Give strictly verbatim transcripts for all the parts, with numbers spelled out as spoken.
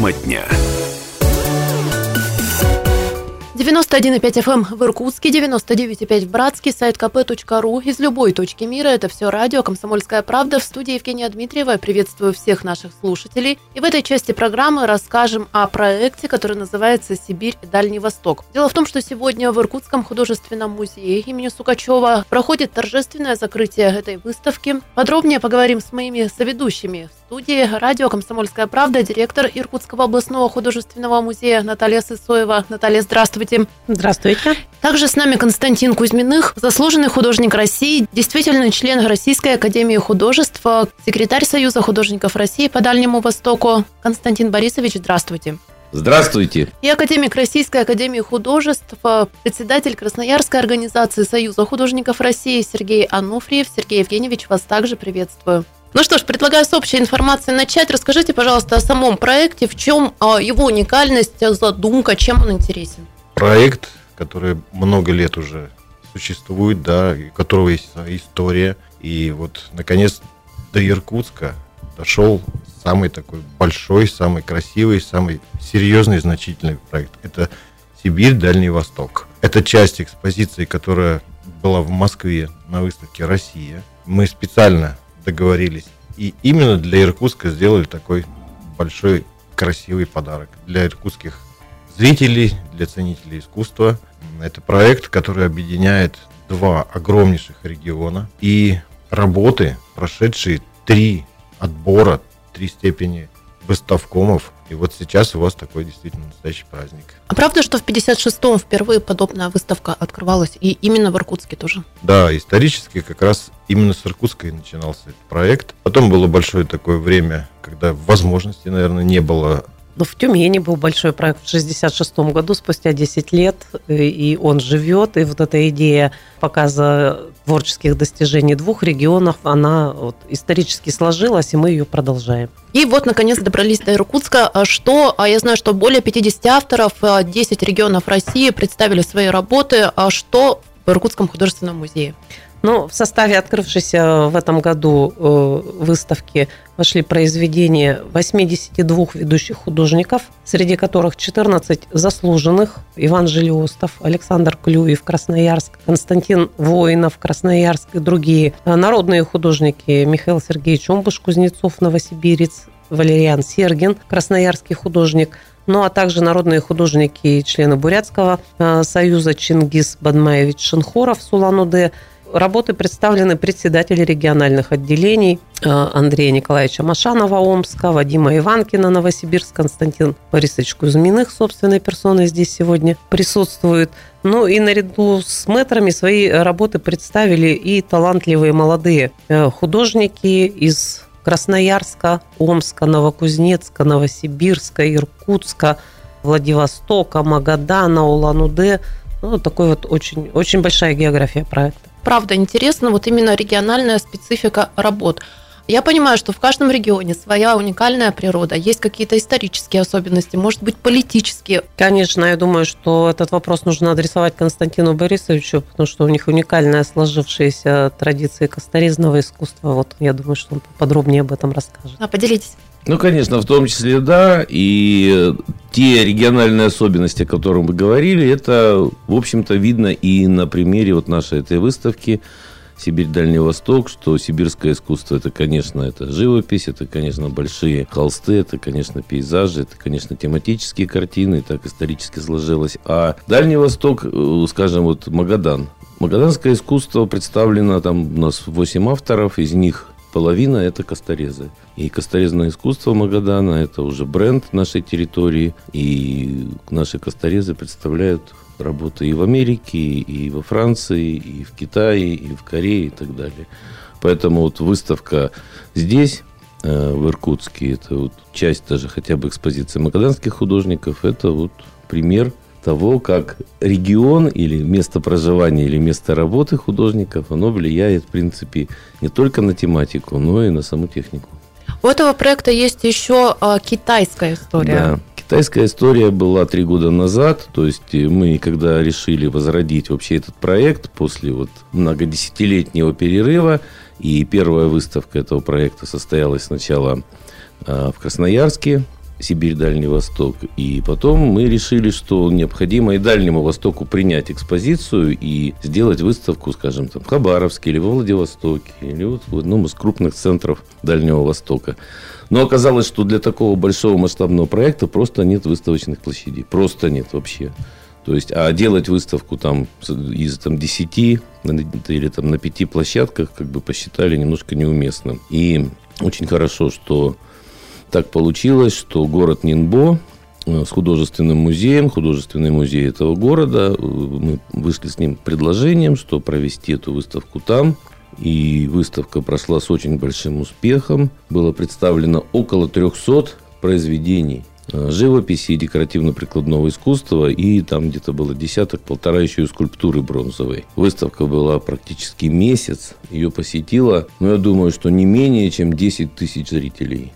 Тема дня. девяносто один и пять эф эм в Иркутске, девяносто девять и пять в Братске, сайт ка пэ точка ру. Из любой точки мира это все радио «Комсомольская правда». В студии Евгения Дмитриева. Я приветствую всех наших слушателей. И в этой части программы расскажем о проекте, который называется «Сибирь. Дальний Восток». Дело в том, что сегодня в Иркутском художественном музее имени Сукачева проходит торжественное закрытие этой выставки. Подробнее поговорим с моими соведущими. В студии радио «Комсомольская правда» директор Иркутского областного художественного музея Наталья Сысоева. Наталья, здравствуйте. Здравствуйте. Также с нами Константин Кузьминых, заслуженный художник России, действительно член Российской академии художеств, секретарь Союза художников России по Дальнему Востоку. Константин Борисович, здравствуйте. Здравствуйте. И академик Российской академии художеств, председатель Красноярской организации Союза художников России Сергей Ануфриев. Сергей Евгеньевич, вас также приветствую. Ну что ж, предлагаю с общей информацией начать. Расскажите, пожалуйста, о самом проекте, в чем его уникальность, задумка, чем он интересен? Проект, который много лет уже существует, да, у которого есть история. И вот, наконец, до Иркутска дошел самый такой большой, самый красивый, самый серьезный и значительный проект. Это «Сибирь. Дальний Восток». Это часть экспозиции, которая была в Москве на выставке «Россия». Мы специально договорились и именно для Иркутска сделали такой большой, красивый подарок для иркутских зрителей, для ценителей искусства. Это проект, который объединяет два огромнейших региона и работы, прошедшие три отбора, три степени выставкомов. И вот сейчас у вас такой действительно настоящий праздник. А правда, что в пятьдесят шестом впервые подобная выставка открывалась, и именно в Иркутске тоже? Да, исторически как раз именно с Иркутска и начинался этот проект. Потом было большое такое время, когда возможности, наверное, не было. Но в Тюмени был большой проект в шестьдесят шестом году, спустя десять лет, и он живет. И вот эта идея показа творческих достижений двух регионов, она вот исторически сложилась, и мы ее продолжаем. И вот, наконец, добрались до Иркутска. Что, я знаю, что более пятьдесят авторов, десять регионов России представили свои работы. Что в Иркутском художественном музее? Ну, в составе открывшейся в этом году выставки вошли произведения восьмидесяти двух ведущих художников, среди которых четырнадцать заслуженных: Иван Желиостов, Александр Клюев, Красноярск, Константин Воинов, Красноярск и другие. Народные художники: Михаил Сергеевич Омбыш-Кузнецов, новосибирец, Валериан Сергин, красноярский художник, ну а также народные художники и члены Бурятского союза: Чингис Бадмаевич Шинхоров с Улан-Удэ. Работы представлены председатели региональных отделений: Андрея Николаевича Машанова Омска, Вадима Иванкина Новосибирск, Константин Борисович Кузьминых собственной персоной здесь сегодня присутствует. Ну и наряду с мэтрами свои работы представили и талантливые молодые художники из Красноярска, Омска, Новокузнецка, Новосибирска, Иркутска, Владивостока, Магадана, Улан-Удэ. Ну, такой вот очень, очень большая география проекта. Правда, интересно, вот именно региональная специфика работ. Я понимаю, что в каждом регионе своя уникальная природа, есть какие-то исторические особенности, может быть, политические. Конечно, я думаю, что этот вопрос нужно адресовать Константину Борисовичу, потому что у них уникальная сложившаяся традиция косторезного искусства. Вот я думаю, что он подробнее об этом расскажет. А, поделитесь. Ну, конечно, в том числе, да, и те региональные особенности, о которых мы говорили, это, в общем-то, видно и на примере вот нашей этой выставки «Сибирь. Дальний Восток», что сибирское искусство – это, конечно, это живопись, это, конечно, большие холсты, это, конечно, пейзажи, это, конечно, тематические картины, так исторически сложилось. А Дальний Восток, скажем, вот Магадан. Магаданское искусство представлено, там у нас восемь авторов, из них половина – это косторезы. И косторезное искусство Магадана – это уже бренд нашей территории. И наши косторезы представляют работы и в Америке, и во Франции, и в Китае, и в Корее, и так далее. Поэтому вот выставка здесь, в Иркутске, это вот часть даже хотя бы экспозиции магаданских художников, это вот пример того, как регион или место проживания, или место работы художников, оно влияет, в принципе, не только на тематику, но и на саму технику. У этого проекта есть еще а, китайская история. Да. Китайская история была три года назад, то есть мы, когда решили возродить вообще этот проект после вот многодесятилетнего перерыва, и первая выставка этого проекта состоялась сначала в Красноярске, Сибирь, Дальний Восток. И потом мы решили, что необходимо и Дальнему Востоку принять экспозицию и сделать выставку, скажем, там, в Хабаровске или во Владивостоке, или вот в одном из крупных центров Дальнего Востока. Но оказалось, что для такого большого масштабного проекта просто нет выставочных площадей. Просто нет вообще. То есть, а делать выставку там из там, десяти или там, на пяти площадках как бы посчитали немножко неуместным. И очень хорошо, что так получилось, что город Нинбо с художественным музеем, художественный музей этого города, мы вышли с ним предложением, что провести эту выставку там. И выставка прошла с очень большим успехом. Было представлено около трехсот произведений живописи и декоративно-прикладного искусства, и там где-то было десяток-полтора еще и скульптуры бронзовой. Выставка была практически месяц, ее посетило, ну, я думаю, что не менее чем десять тысяч зрителей.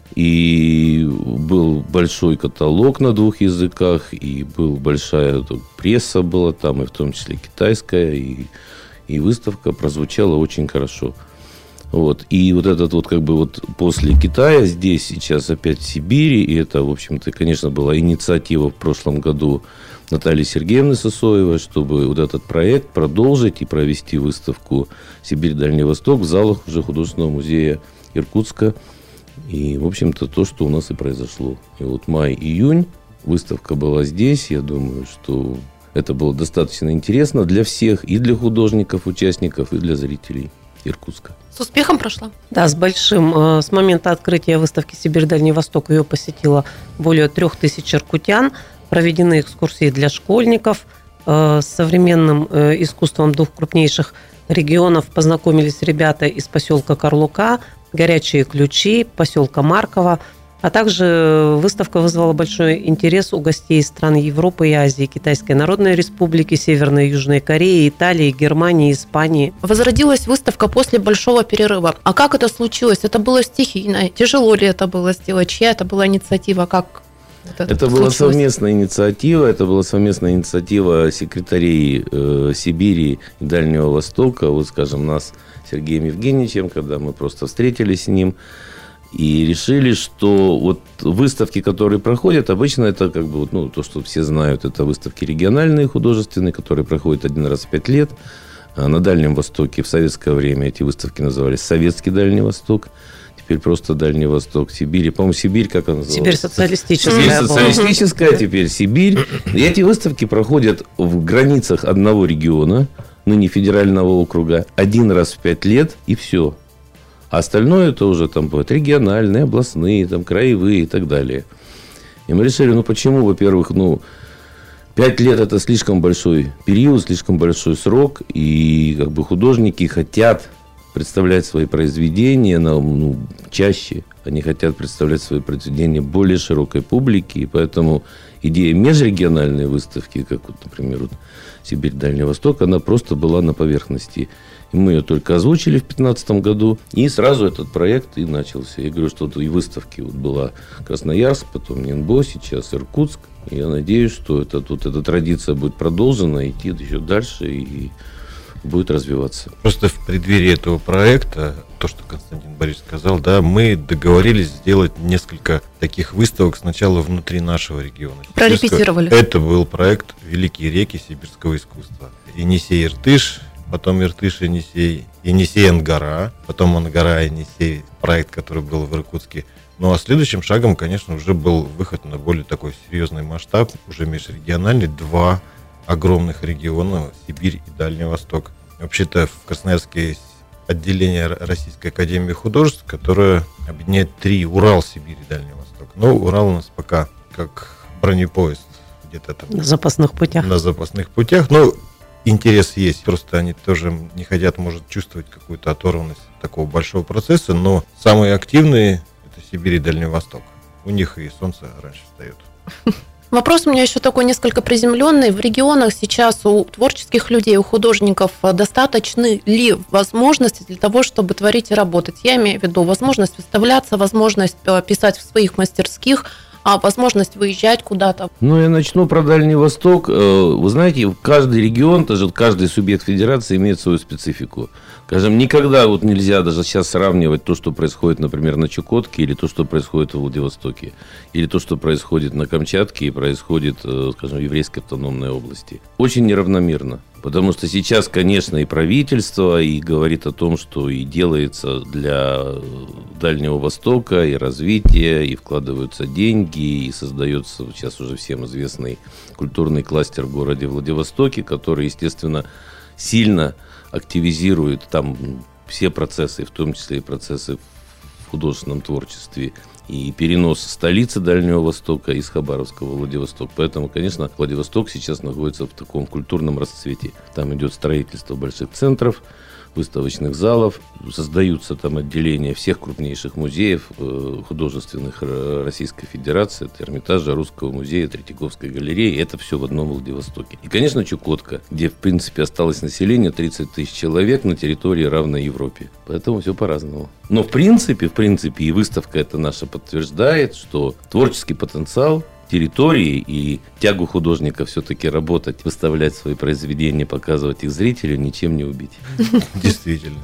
И был большой каталог на двух языках, и был большая пресса была там, и в том числе китайская, и, и выставка прозвучала очень хорошо. Вот. И вот этот вот как бы вот после Китая здесь сейчас опять в Сибири, и это, в общем-то, конечно, была инициатива в прошлом году Натальи Сергеевны Сысоевой, чтобы вот этот проект продолжить и провести выставку «Сибирь, Дальний Восток» в залах уже художественного музея Иркутска. И, в общем-то, то, что у нас и произошло. И вот май-июнь выставка была здесь, я думаю, что это было достаточно интересно для всех, и для художников, участников, и для зрителей Иркутска. С успехом прошла? Да, с большим. С момента открытия выставки «Сибирь, Дальний Восток» ее посетило более трех тысяч иркутян. Проведены экскурсии для школьников. С современным искусством двух крупнейших регионов познакомились ребята из поселка Карлука, «Горячие ключи», поселка Марково. А также выставка вызвала большой интерес у гостей из стран Европы и Азии, Китайской Народной Республики, Северной и Южной Кореи, Италии, Германии, Испании. Возродилась выставка после большого перерыва. А как это случилось? Это было стихийно? Тяжело ли это было сделать? Чья это была инициатива? Как вот это это была совместная инициатива. Это была совместная инициатива секретарей э, Сибири и Дальнего Востока. Вот, скажем, нас с Сергеем Евгеньевичем, когда мы просто встретились с ним, и решили, что вот выставки, которые проходят, обычно это как бы, ну, то, что все знают, это выставки региональные, художественные, которые проходят один раз в пять лет. А на Дальнем Востоке в советское время эти выставки назывались «Советский Дальний Восток». Теперь просто Дальний Восток, Сибирь. По-моему, Сибирь, как она называлась? Сибирь социалистическая. Сибирь социалистическая, теперь Сибирь. И эти выставки проходят в границах одного региона, ныне федерального округа, один раз в пять лет, и все. А остальное это уже там будет региональные, областные, там, краевые и так далее. И мы решили, ну почему, во-первых, ну, пять лет это слишком большой период, слишком большой срок, и как бы художники хотят представлять свои произведения на, ну, чаще, они хотят представлять свои произведения более широкой публике, и поэтому идея межрегиональной выставки, как вот, например, вот Сибирь, Дальний Восток, она просто была на поверхности. И мы ее только озвучили в две тысячи пятнадцатом году, и сразу этот проект и начался. Я говорю, что вот и выставки вот была Красноярск, потом Нинбо, сейчас Иркутск. И я надеюсь, что это, тут эта традиция будет продолжена, идти еще дальше и будет развиваться. Просто в преддверии этого проекта, то, что Константин Борисович сказал, да, мы договорились сделать несколько таких выставок сначала внутри нашего региона. Прорепетировали. Это был проект «Великие реки сибирского искусства». Енисей-Иртыш, потом Иртыш-Енисей, Енисей-Ангара, потом Ангара-Енисей, проект, который был в Иркутске. Ну а следующим шагом, конечно, уже был выход на более такой серьезный масштаб, уже межрегиональный, два огромных региона, Сибирь и Дальний Восток. Вообще-то в Красноярске есть отделение Российской академии художеств, которое объединяет три: Урал, Сибирь и Дальний Восток. Но Урал у нас пока как бронепоезд где-то там. На запасных путях. На запасных путях. Но интерес есть. Просто они тоже не хотят, может, чувствовать какую-то оторванность такого большого процесса. Но самые активные — это Сибирь и Дальний Восток. У них и солнце раньше встает. Вопрос у меня еще такой несколько приземленный. В регионах сейчас у творческих людей, у художников достаточны ли возможности для того, чтобы творить и работать? Я имею в виду возможность выставляться, возможность писать в своих мастерских. а возможность выезжать куда-то? Ну, я начну про Дальний Восток. Вы знаете, каждый регион, даже каждый субъект федерации имеет свою специфику. Скажем, никогда вот нельзя даже сейчас сравнивать то, что происходит, например, на Чукотке, или то, что происходит в Владивостоке, или то, что происходит на Камчатке и происходит, скажем, в Еврейской автономной области. Очень неравномерно. Потому что сейчас, конечно, и правительство и говорит о том, что и делается для Дальнего Востока, и развитие, и вкладываются деньги, и создается сейчас уже всем известный культурный кластер в городе Владивостоке, который, естественно, сильно активизирует там все процессы, в том числе и процессы в художественном творчестве, и перенос столицы Дальнего Востока из Хабаровска в Владивосток. Поэтому, конечно, Владивосток сейчас находится в таком культурном расцвете. Там идет строительство больших центров, выставочных залов, создаются там отделения всех крупнейших музеев художественных Российской Федерации, от Эрмитажа, Русского музея, Третьяковской галереи. Это все в одном Владивостоке. И, конечно, Чукотка, где, в принципе, осталось население тридцать тысяч человек на территории, равной Европе. Поэтому все по-разному. Но, в принципе, в принципе, и выставка это наша подтверждает, что творческий потенциал территории и тягу художника все-таки работать, выставлять свои произведения, показывать их зрителю, ничем не убить. Действительно.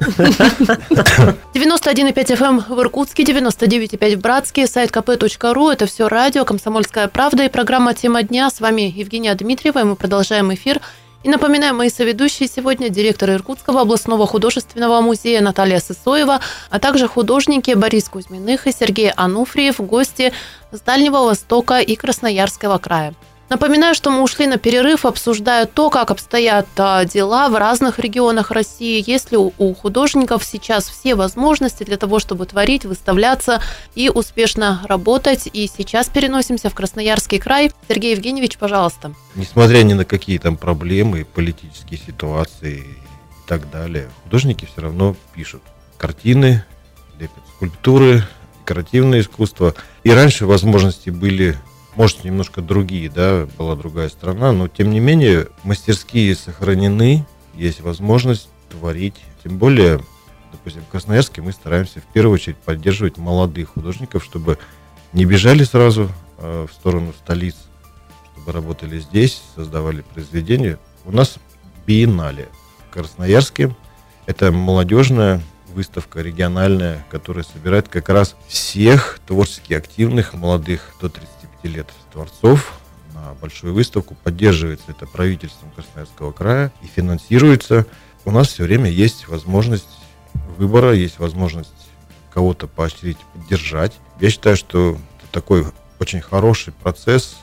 девяносто один и пять эф эм в Иркутске, девяносто девять и пять в Братске, сайт ка пэ точка ру. Это все радио «Комсомольская правда» и программа «Тема дня». С вами Евгения Дмитриева, и мы продолжаем эфир. И напоминаю, мои соведущие сегодня директор Иркутского областного художественного музея Наталья Сысоева, а также художники Борис Кузьминых и Сергей Ануфриев, гости с Дальнего Востока и Красноярского края. Напоминаю, что мы ушли на перерыв, обсуждая то, как обстоят дела в разных регионах России, есть ли у художников сейчас все возможности для того, чтобы творить, выставляться и успешно работать. И сейчас переносимся в Красноярский край. Сергей Евгеньевич, пожалуйста. Несмотря ни на какие там проблемы, политические ситуации и так далее, художники все равно пишут картины, лепят скульптуры, декоративное искусство. И раньше возможности были, может, немножко другие, да, была другая страна, но, тем не менее, мастерские сохранены, есть возможность творить. Тем более, допустим, в Красноярске мы стараемся в первую очередь поддерживать молодых художников, чтобы не бежали сразу э, в сторону столиц, чтобы работали здесь, создавали произведения. У нас биеннале в Красноярске. Это молодежная выставка региональная, которая собирает как раз всех творчески активных молодых до тридцати пяти лет творцов на большую выставку. Поддерживается это правительством Красноярского края и финансируется. У нас все время есть возможность выбора, есть возможность кого-то поощрить, поддержать. Я считаю, что это такой очень хороший процесс.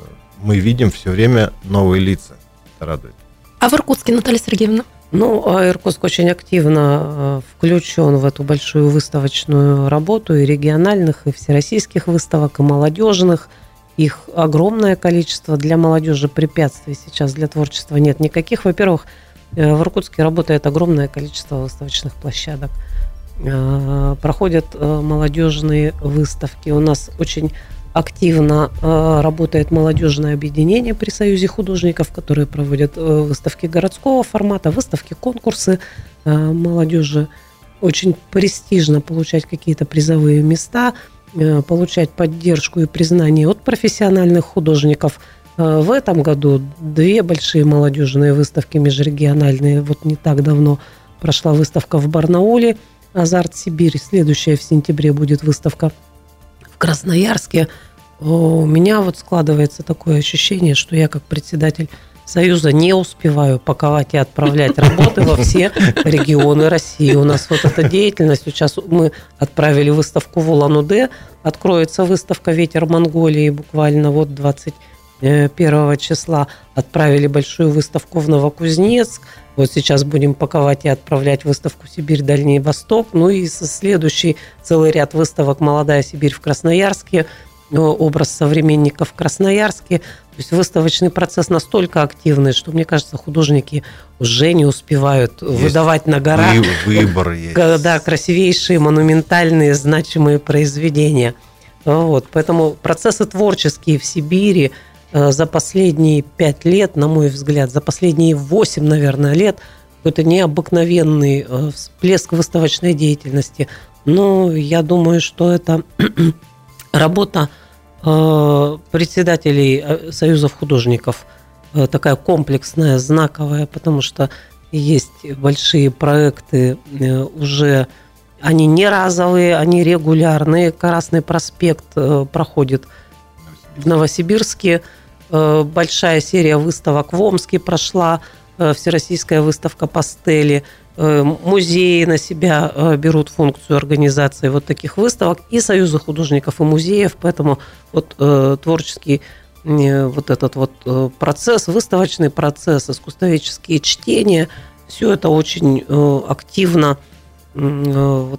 Мы видим все время новые лица. Это радует. А в Иркутске, Наталья Сергеевна? Ну, Иркутск очень активно включен в эту большую выставочную работу и региональных, и всероссийских выставок, и молодежных. Их огромное количество. Для молодежи препятствий сейчас для творчества нет никаких. Во-первых, в Иркутске работает огромное количество выставочных площадок. Проходят молодежные выставки. У нас очень активно работает молодежное объединение при Союзе художников, которые проводят выставки городского формата, выставки, конкурсы молодежи. Очень престижно получать какие-то призовые места, получать поддержку и признание от профессиональных художников. В этом году две большие молодежные выставки межрегиональные. Вот не так давно прошла выставка в Барнауле «Азарт Сибирь». Следующая в сентябре будет выставка в Красноярске. У меня вот складывается такое ощущение, что я как председатель Союза не успеваю паковать и отправлять работы во все регионы России. У нас вот эта деятельность. Сейчас мы отправили выставку в Улан-Удэ. Откроется выставка «Ветер Монголии» буквально вот двадцать первого числа. Отправили большую выставку в Новокузнецк. Вот сейчас будем паковать и отправлять выставку «Сибирь, Дальний Восток». Ну и следующий целый ряд выставок «Молодая Сибирь» в Красноярске, образ современников в Красноярске. То есть выставочный процесс настолько активный, что, мне кажется, художники уже не успевают есть выдавать на гора выбор есть. Да, красивейшие, монументальные, значимые произведения. Вот. Поэтому процессы творческие в Сибири за последние пять лет, на мой взгляд, за последние восемь, наверное, лет, какой-то необыкновенный всплеск выставочной деятельности. Но я думаю, что это работа председателей союзов художников такая комплексная, знаковая, потому что есть большие проекты уже, они не разовые, они регулярные. Красный проспект проходит в Новосибирске, большая серия выставок в Омске прошла, всероссийская выставка пастели, музеи на себя берут функцию организации вот таких выставок, и союзы художников и музеев, поэтому вот творческий вот этот вот процесс, выставочный процесс, искусствоведческие чтения, все это очень активно в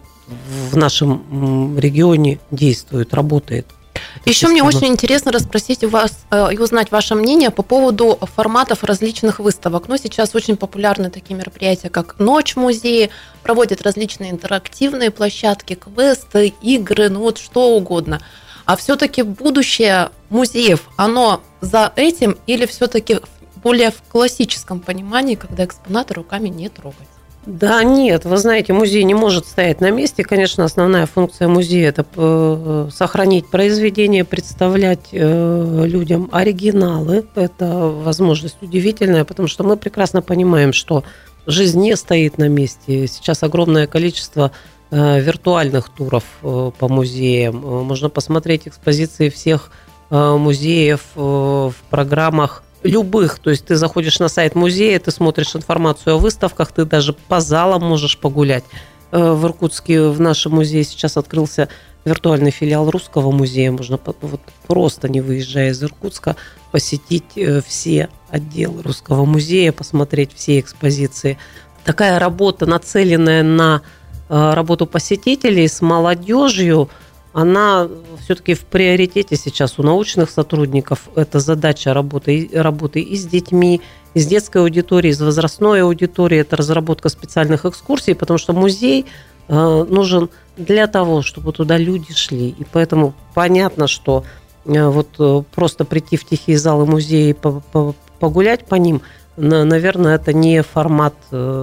нашем регионе действует, работает. Еще мне очень интересно расспросить у вас и узнать ваше мнение по поводу форматов различных выставок. Ну, сейчас очень популярны такие мероприятия, как «Ночь в музее», проводят различные интерактивные площадки, квесты, игры, ну вот что угодно. А все-таки будущее музеев, оно за этим или все-таки более в классическом понимании, когда экспонаты руками не трогать? Да нет, вы знаете, музей не может стоять на месте. Конечно, основная функция музея – это сохранить произведения, представлять людям оригиналы. Это возможность удивительная, потому что мы прекрасно понимаем, что жизнь не стоит на месте. Сейчас огромное количество виртуальных туров по музеям. Можно посмотреть экспозиции всех музеев в программах любых, то есть ты заходишь на сайт музея, ты смотришь информацию о выставках, ты даже по залам можешь погулять. В Иркутске в нашем музее сейчас открылся виртуальный филиал Русского музея, можно вот просто не выезжая из Иркутска посетить все отделы Русского музея, посмотреть все экспозиции. Такая работа, нацеленная на работу посетителей с молодежью, она все-таки в приоритете сейчас у научных сотрудников. Это задача работы, работы и с детьми, и с детской аудиторией, и с возрастной аудиторией. Это разработка специальных экскурсий, потому что музей нужен для того, чтобы туда люди шли. И поэтому понятно, что вот просто прийти в тихие залы музея и погулять по ним, наверное, это не формат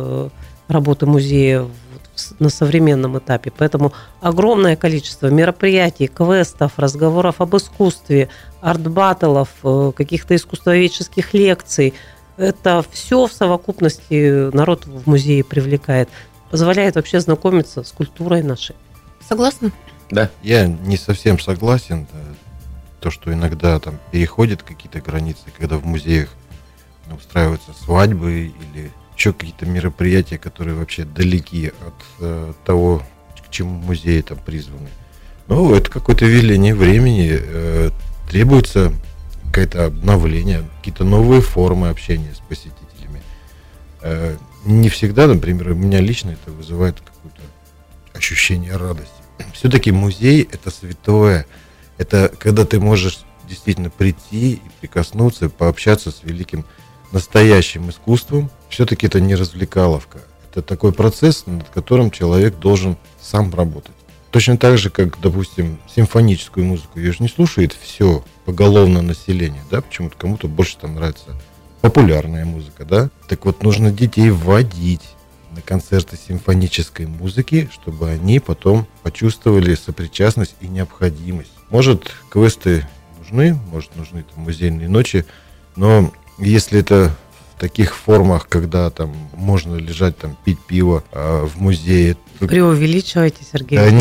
работы музея на современном этапе. Поэтому огромное количество мероприятий, квестов, разговоров об искусстве, арт-баттлов, каких-то искусствоведческих лекций. Это все в совокупности народ в музее привлекает. Позволяет вообще знакомиться с культурой нашей. Согласны? Да. Я не совсем согласен. То, что иногда там переходят какие-то границы, когда в музеях устраиваются свадьбы или еще какие-то мероприятия, которые вообще далеки от э, того, к чему музеи там призваны. Ну, это какое-то веление времени. Э, требуется какое-то обновление, какие-то новые формы общения с посетителями. Э, не всегда, например, у меня лично это вызывает какое-то ощущение радости. Все-таки музей – это святое. Это когда ты можешь действительно прийти и прикоснуться, пообщаться с великим настоящим искусством. Все-таки это не развлекаловка. Это такой процесс, над которым человек должен сам работать. Точно так же, как, допустим, симфоническую музыку. Ее же не слушает все поголовно население, да, почему-то кому-то больше там нравится популярная музыка, да. Так вот, нужно детей вводить на концерты симфонической музыки, чтобы они потом почувствовали сопричастность и необходимость. Может, квесты нужны, может, нужны там музейные ночи, но если это в таких формах, когда там можно лежать, там, пить пиво а в музее. Преувеличивайте, Сергей. Да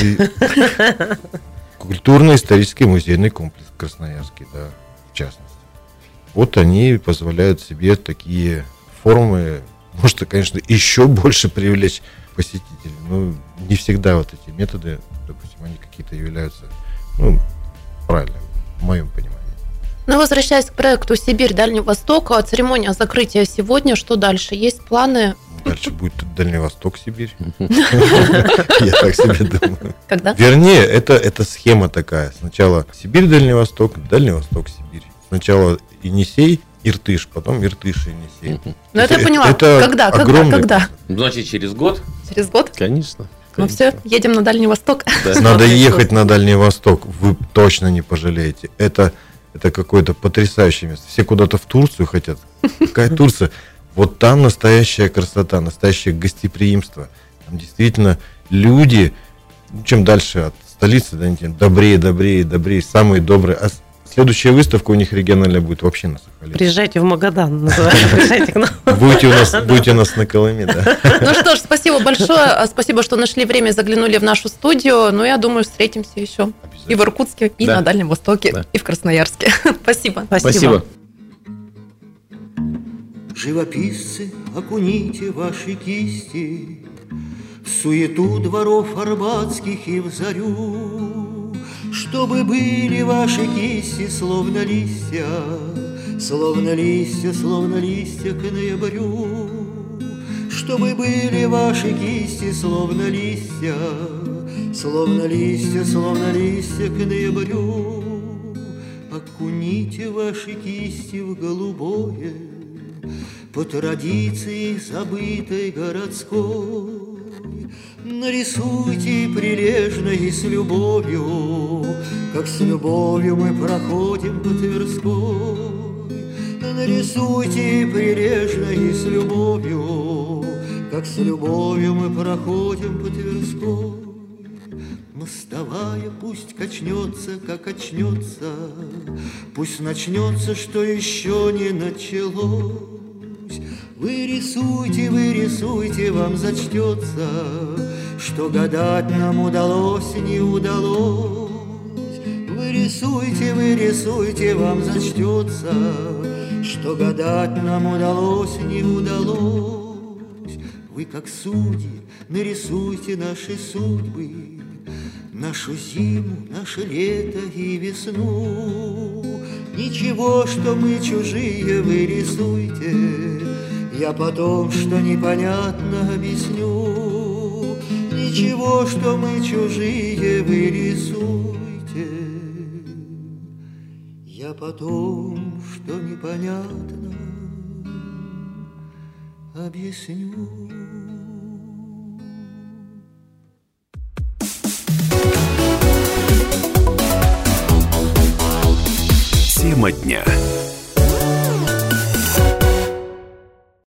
нет. Культурно-исторический музейный комплекс Красноярский, да, в частности. Вот они позволяют себе такие формы, может, конечно, еще больше привлечь посетителей. Но не всегда вот эти методы, допустим, они какие-то являются, ну, правильными, в моем понимании. Ну, возвращаясь к проекту «Сибирь, Дальний Восток», церемония закрытия сегодня, что дальше? Есть планы? Дальше будет Дальний Восток, Сибирь. Я так себе думаю. Когда? Вернее, это, это схема такая. Сначала Сибирь, Дальний Восток, Дальний Восток, Сибирь. Сначала Енисей, Иртыш, потом Иртыш и Енисей. Ну, это я поняла. Когда? Когда? Когда? Значит, через год? Через год? Конечно. Ну все, едем на Дальний Восток. Надо ехать на Дальний Восток. Вы точно не пожалеете. Это... Это какое-то потрясающее место. Все куда-то в Турцию хотят. Какая Турция? Вот там настоящая красота, настоящее гостеприимство. Там действительно люди, чем дальше от столицы, да, добрее, добрее, добрее, самые добрые. А следующая выставка у них региональная будет вообще на Сахалине. Приезжайте в Магадан, называется. Приезжайте к нам. Будете у нас, будете у нас на Колыме, да. Ну что ж, спасибо большое. Спасибо, что нашли время и заглянули в нашу студию. Ну, я думаю, встретимся еще и в Иркутске, и Да. на Дальнем Востоке, Да. и в Красноярске. Спасибо. Спасибо. Живописцы, окуните ваши кисти в суету дворов арбатских и в зарю, чтобы были ваши кисти словно листья, словно листья, словно листья к ноябрю, чтобы были ваши кисти словно листья, словно листья, словно листья к ноябрю. Окуните ваши кисти в голубое, по традиции забытой городской. Нарисуйте прилежно и с любовью, как с любовью мы проходим по Тверской. Нарисуйте прилежно и с любовью, как с любовью мы проходим по Тверской. Мостовая пусть качнется, как очнется, пусть начнется, что еще не началось. Вы рисуйте, вы рисуйте, вам зачтется, что гадать нам удалось, не удалось. Вы рисуйте, вы рисуйте, вам зачтется, что гадать нам удалось, не удалось. Вы, как судьи, нарисуйте наши судьбы, нашу зиму, наше лето и весну. Ничего, что мы чужие, вы рисуйте, я потом, что непонятно, объясню. Ничего, что мы чужие, вы рисуйте, я потом, что непонятно, объясню. Тема дня.